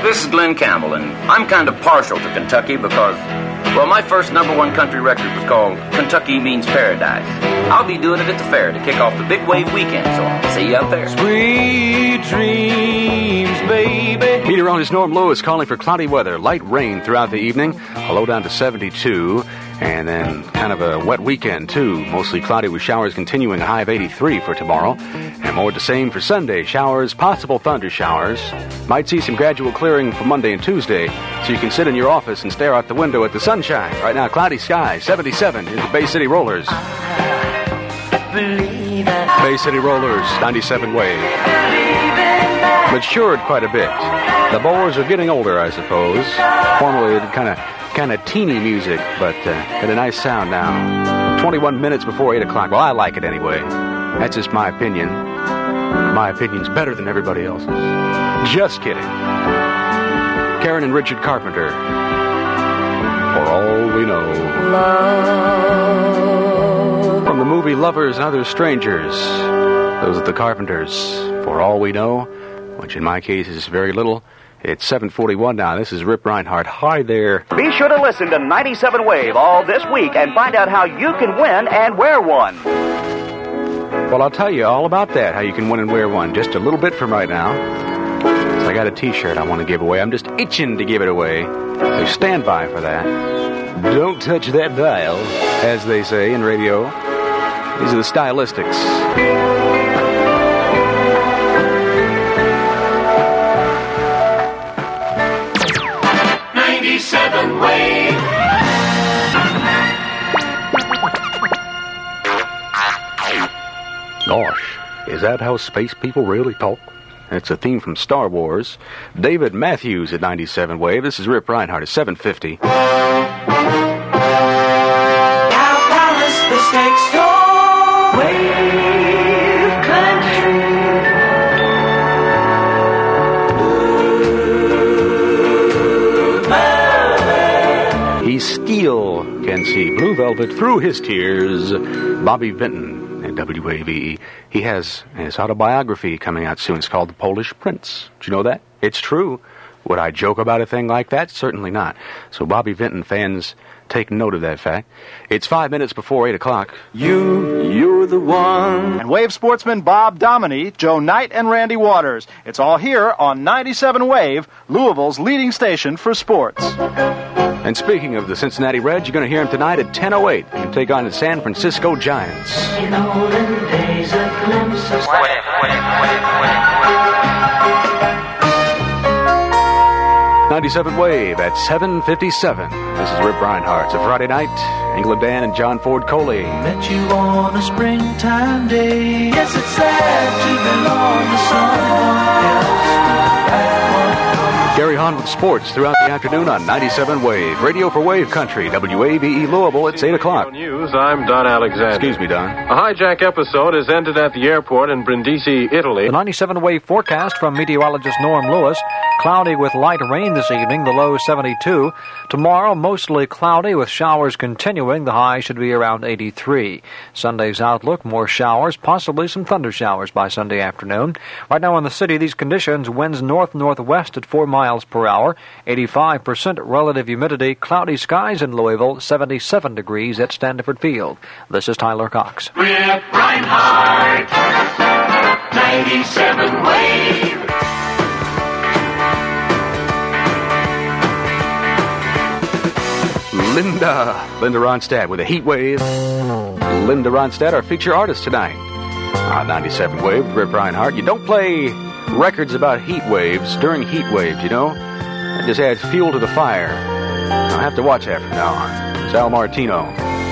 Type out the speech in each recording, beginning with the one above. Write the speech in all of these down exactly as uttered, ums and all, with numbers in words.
this is Glenn Campbell, and I'm kind of partial to Kentucky because, well, my first number one country record was called Kentucky Means Paradise. I'll be doing it at the fair to kick off the Big Wave weekend, so I'll see you out there. Sweet dreams, baby. Meteorologist Norm Lewis calling for cloudy weather, light rain throughout the evening, a low down to seventy-two, and then kind of a wet weekend, too. Mostly cloudy with showers continuing, a high of eighty-three for tomorrow. And more the same for Sunday. Showers, possible thunder showers. Might see some gradual clearing for Monday and Tuesday, so you can sit in your office and stare out the window at the sunshine. Right now, cloudy skies, seventy-seven. Here's the Bay City Rollers. Bay City Rollers, ninety-seven Wave. Matured quite a bit. The Boers are getting older, I suppose. Formerly, kind of kind of teeny music, but uh, got a nice sound now. twenty-one minutes before eight o'clock. Well, I like it anyway. That's just my opinion. My opinion's better than everybody else's. Just kidding. Karen and Richard Carpenter. For all we know. Love. From the movie Lovers and Other Strangers. Those are the Carpenters. For all we know, which in my case is very little. It's seven forty-one now. This is Rip Reinhardt. Hi there. Be sure to listen to ninety-seven Wave all this week and find out how you can win and wear one. Well, I'll tell you all about that, how you can win and wear one, just a little bit from right now. So I got a T-shirt I want to give away. I'm just itching to give it away. So stand by for that. Don't touch that dial, as they say in radio. These are the Stylistics. ninety-seven Wave. Gosh, is that how space people really talk? It's a theme from Star Wars. David Matthews at ninety-seven Wave. This is Rip Reinhardt at seven fifty. Now Palace, the snake store, Wave country. He still can see blue velvet through his tears. Bobby Vinton. W A V E. He has his autobiography coming out soon. It's called The Polish Prince. Did you know that? It's true. Would I joke about a thing like that? Certainly not. So Bobby Vinton fans, take note of that fact. It's five minutes before eight o'clock. You, you're the one. And Wave sportsmen Bob Dominy, Joe Knight, and Randy Waters. It's all here on ninety-seven Wave, Louisville's leading station for sports. And speaking of the Cincinnati Reds, you're going to hear them tonight at ten oh eight. You can take on the San Francisco Giants. In olden days, a glimpse of... Wave, wave, wave, wave, ninety-seven Wave at seven fifty-seven. This is Rip Reinhardt. It's a Friday night. England Dan and John Ford Coley. Met you on a springtime day. Yes, it's sad to belong to someone else. Gary Hahn with sports throughout the afternoon on ninety-seven Wave. Radio for Wave Country, W A V E Louisville. It's eight o'clock. News, I'm Don Alexander. Excuse me, Don. A hijack episode has ended at the airport in Brindisi, Italy. The ninety-seven Wave forecast from meteorologist Norm Lewis. Cloudy with light rain this evening, the low seventy-two. Tomorrow, mostly cloudy with showers continuing. The high should be around eighty-three. Sunday's outlook, more showers, possibly some thunder showers by Sunday afternoon. Right now in the city, these conditions, winds north-northwest at four miles per hour, eighty-five percent relative humidity, cloudy skies in Louisville, seventy-seven degrees at Standiford Field. This is Tyler Cox. Rip Reinhardt, ninety-seven Wave. Linda. Linda Ronstadt with a heat wave. Linda Ronstadt, our feature artist tonight. On ninety-seven Wave with Rip Reinhardt. You don't play records about heat waves during heat waves, you know? That just adds fuel to the fire. I'll have to watch that from now on. It's Al Martino.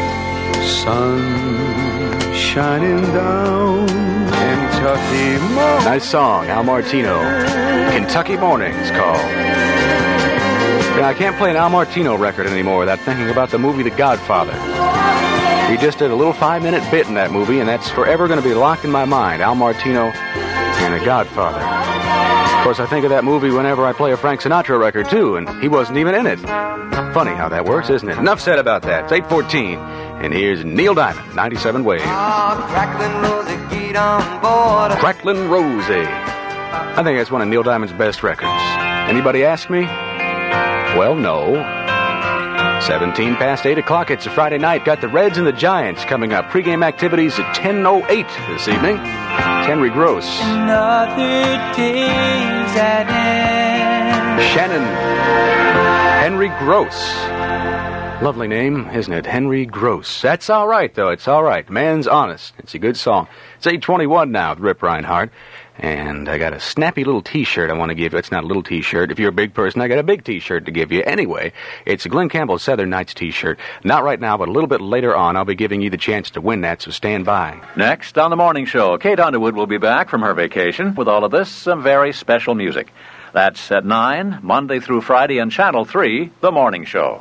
Sun shining down Kentucky morning. Nice song, Al Martino. Kentucky Mornings called. Yeah, I can't play an Al Martino record anymore without thinking about the movie The Godfather. He just did a little five-minute bit in that movie, and that's forever going to be locked in my mind. Al Martino and The Godfather. Of course, I think of that movie whenever I play a Frank Sinatra record, too, and he wasn't even in it. Funny how that works, isn't it? Enough said about that. It's eight fourteen, and here's Neil Diamond, ninety-seven Wave. Oh, Cracklin' Rosie, get on board. Cracklin' Rosie. I think that's one of Neil Diamond's best records. Anybody ask me? Well, no. seventeen past eight o'clock. It's a Friday night. Got the Reds and the Giants coming up. Pre-game activities at ten oh eight this evening. It's Henry Gross. Another day's at end. Shannon. Henry Gross. Lovely name, isn't it? Henry Gross. That's all right, though. It's all right. Man's honest. It's a good song. It's eight twenty-one now with Rip Reinhardt. And I got a snappy little T-shirt I want to give you. It's not a little T-shirt. If you're a big person, I got a big T-shirt to give you. Anyway, it's a Glenn Campbell Southern Nights T-shirt. Not right now, but a little bit later on, I'll be giving you the chance to win that, so stand by. Next on the morning show, Kate Underwood will be back from her vacation with all of this, some very special music. That's at nine, Monday through Friday on Channel three, The Morning Show.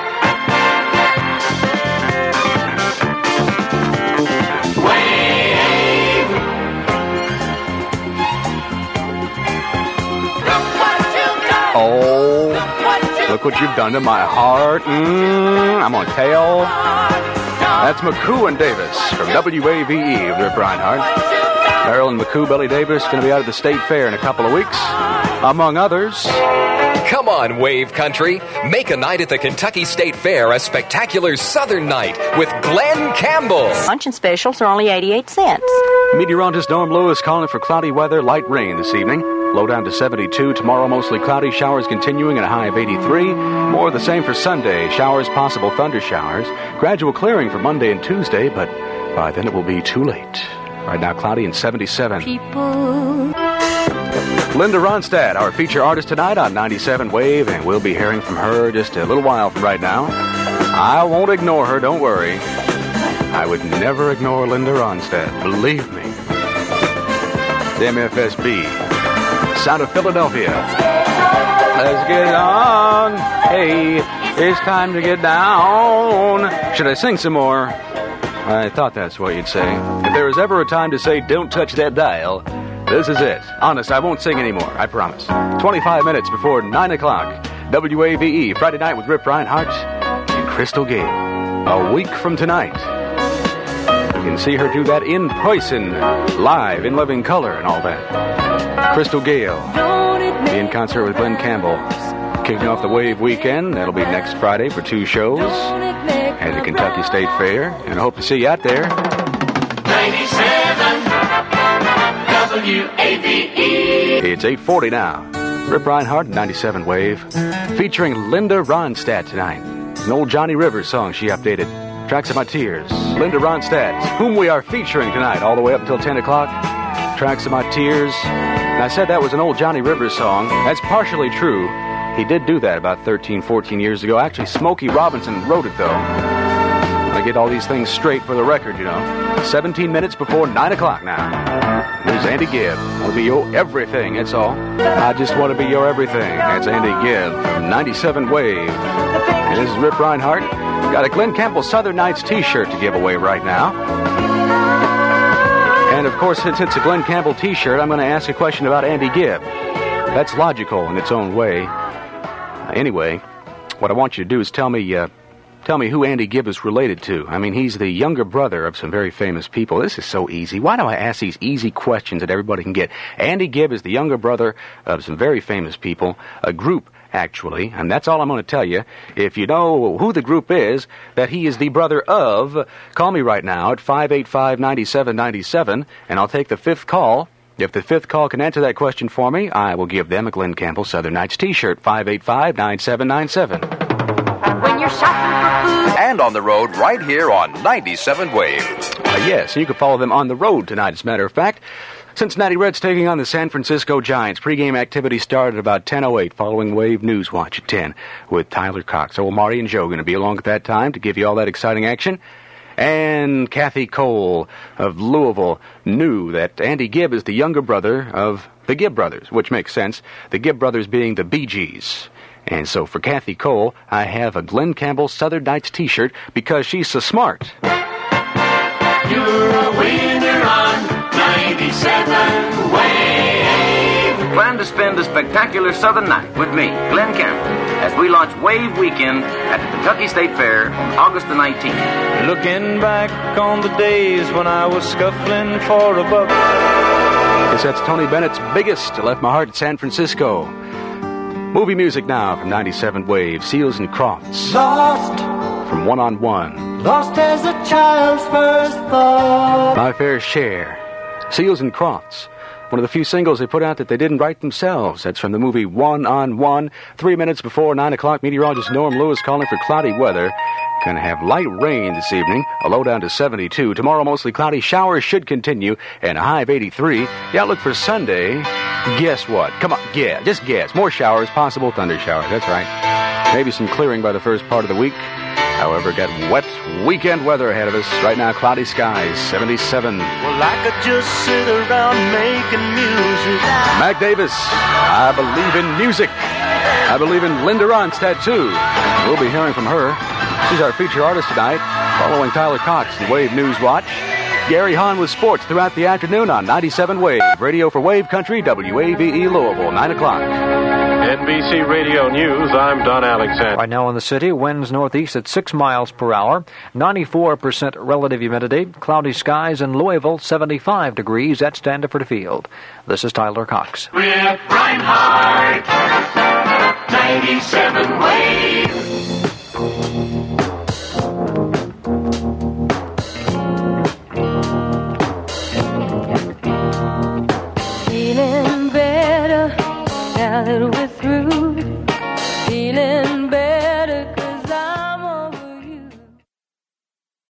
Oh, look what you've done to my heart. Mm, I'm on tail. That's McCoo and Davis from W A V E of Rip Reinhardt. Merrill and McCoo, Billy Davis, going to be out at the State Fair in a couple of weeks, among others. Come on, Wave Country. Make a night at the Kentucky State Fair a spectacular Southern night with Glenn Campbell. Luncheon specials are only eighty-eight cents. Meteorologist Norm Lewis calling for cloudy weather, light rain this evening. Low down to seventy-two. Tomorrow, mostly cloudy. Showers continuing at a high of eighty-three. More of the same for Sunday. Showers, possible thunder showers. Gradual clearing for Monday and Tuesday, but by then it will be too late. Right now, cloudy and seventy-seven. People. Linda Ronstadt, our feature artist tonight on ninety-seven Wave, and we'll be hearing from her just a little while from right now. I won't ignore her, don't worry. I would never ignore Linda Ronstadt, believe me. M F S B. Sound of Philadelphia. Let's get on. Hey, it's time to get down. Should I sing some more? I thought that's what you'd say. If there was ever a time to say, don't touch that dial, this is it. Honest, I won't sing anymore, I promise. twenty-five minutes before nine o'clock. W A V E, Friday night with Rip Reinhardt and Crystal Gale. A week from tonight. You can see her do that in person, live, in living color and all that. Crystal Gale, be in concert with Glenn Campbell. Kicking off the Wave weekend. That'll be next Friday for two shows at the Kentucky State Fair. And I hope to see you out there. ninety-seven W A V E. It's eight forty now. Rip Reinhardt, ninety-seven Wave, featuring Linda Ronstadt tonight. An old Johnny Rivers song she updated. Tracks of My Tears. Linda Ronstadt, whom we are featuring tonight all the way up until ten o'clock. Tracks of My Tears. And I said that was an old Johnny Rivers song. That's partially true. He did do that about thirteen, fourteen years ago. Actually, Smokey Robinson wrote it, though. I get all these things straight for the record, you know. seventeen minutes before nine o'clock now. Here's Andy Gibb. I'll be your everything, that's all. I just want to be your everything. That's Andy Gibb from ninety-seven Wave. And this is Rip Reinhardt. Got a Glenn Campbell Southern Nights t-shirt to give away right now. And, of course, since it's a Glenn Campbell t-shirt, I'm going to ask a question about Andy Gibb. That's logical in its own way. Uh, anyway, what I want you to do is tell me... Uh, Tell me who Andy Gibb is related to. I mean, he's the younger brother of some very famous people. This is so easy. Why do I ask these easy questions that everybody can get? Andy Gibb is the younger brother of some very famous people, a group, actually, and that's all I'm going to tell you. If you know who the group is, that he is the brother of, call me right now at five eight five, nine seven nine seven, and I'll take the fifth call. If the fifth call can answer that question for me, I will give them a Glenn Campbell Southern Nights t-shirt, five eight five, nine seven nine seven. When you're shopping for food. And on the road right here on ninety-seven Wave. Uh, yes, you can follow them on the road tonight, as a matter of fact. Cincinnati Reds taking on the San Francisco Giants. Pre-game activity started at about ten oh eight, following Wave News Watch at ten with Tyler Cox. So Marty and Joe going to be along at that time to give you all that exciting action. And Kathy Cole of Louisville knew that Andy Gibb is the younger brother of the Gibb brothers, which makes sense, the Gibb brothers being the Bee Gees. And so for Kathy Cole, I have a Glenn Campbell Southern Nights t-shirt because she's so smart. You're a winner on ninety-seven Wave. Plan to spend a spectacular Southern night with me, Glenn Campbell, as we launch Wave Weekend at the Kentucky State Fair on August the nineteenth. Looking back on the days when I was scuffling for a buck. Yes, that's Tony Bennett's biggest. Left my heart in San Francisco. Movie music now from ninety-seven Wave. Seals and Crofts. Lost. From One on One. Lost as a child's first thought. My Fair Share. Seals and Crofts. One of the few singles they put out that they didn't write themselves. That's from the movie One on One. Three minutes before nine o'clock, meteorologist Norm Lewis calling for cloudy weather. Gonna have light rain this evening, a low down to seventy-two. Tomorrow, mostly cloudy. Showers should continue, and a high of eighty-three. The outlook for Sunday, guess what? Come on, yeah, just guess. More showers, possible thunder showers. That's right. Maybe some clearing by the first part of the week. However, got wet weekend weather ahead of us. Right now, cloudy skies, seventy-seven. Well, I could just sit around making music. Mac Davis, I believe in music. I believe in Linda Ronstadt, too. We'll be hearing from her. She's our feature artist tonight, following Tyler Cox and Wave News Watch. Gary Hahn with sports throughout the afternoon on ninety-seven Wave. Radio for Wave Country, W A V E Louisville, nine o'clock. N B C Radio News, I'm Don Alexander. Right now in the city, winds northeast at six miles per hour, ninety-four percent relative humidity, cloudy skies in Louisville, seventy-five degrees at Standiford Field. This is Tyler Cox. Rip Reinhardt, ninety-seven Wave. Feeling better now that we're